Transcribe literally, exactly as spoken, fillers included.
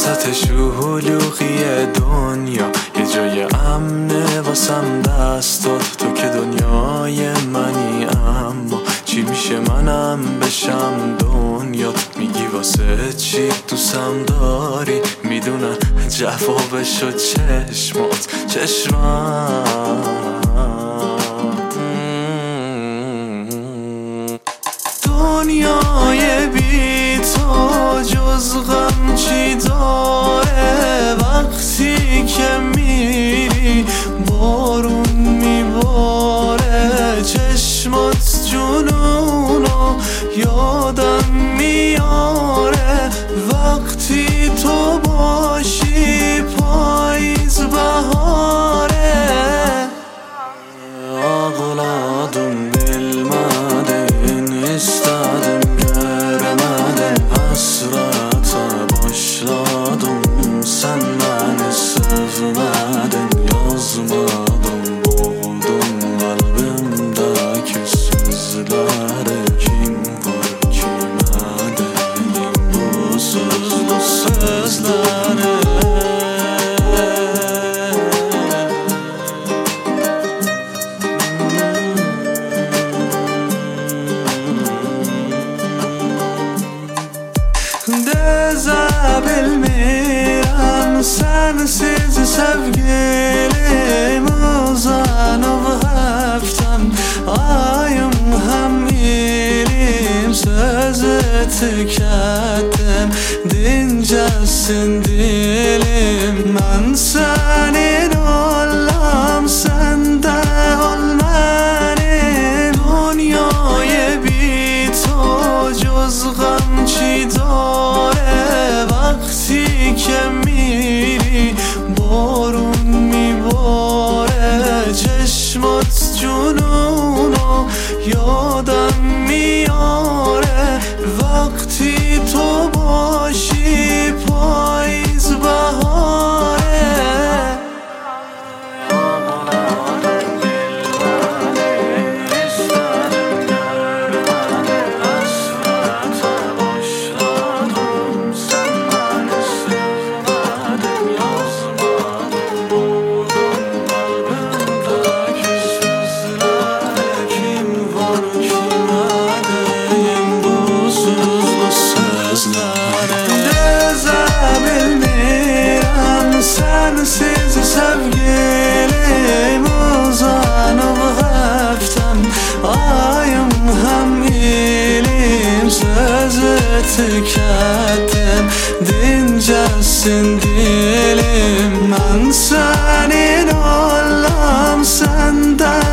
وسط شلوغی دنیا یه جای امنه واسم دستات، تو که دنیای منی. اما چی میشه منم بشم دنیات؟ میگی واسه چی دوستم داری؟ میدونن جوابشو چشمات چشمات. دنیای بی تو جز غم چی داره؟ وقتی که میری بارون میباره، چشمات جنونو یادم میاره. وقتی تو باشی پاییز بهاره. Ağladım bilmedin, istedim görmedin. Hasrata başladım, sen beni sevmedin. Yazmadım, boğdum kalbimdeki sözleri. Kim var kime dedim bu sözlü sözleri. Bilmirəm sensiz sevgilim, uzanıb həftəm ayım həm ilim. Sözü tükətdim dincəsin dilim. Mən sənin olam, sən də ol mənim. Dünyaya bit o cüz غم چی داره؟ وقتی که میری بارون میباره، چشمات جنونو یادم میاره. وقتی تو باشی پاییز بهاره. Bilmirəm sensiz sevgilim, uzanıb həftəm ayım həm ilim. Sözü tükətdim dincəsin dilim. Mən sənin olam, sən də